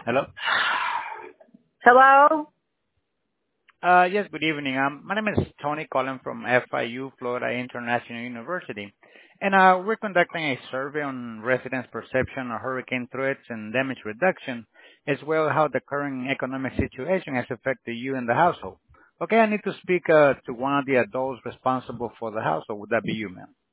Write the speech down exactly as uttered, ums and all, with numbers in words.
Hello? Hello? Uh, yes, good evening. Um, my name is Tony calling from F I U, Florida International University. And uh, we're conducting a survey on residents' perception of hurricane threats and damage reduction, as well as how the current economic situation has affected you and the household. Okay, I need to speak uh, to one of the adults responsible for the household. Would that be you, ma'am?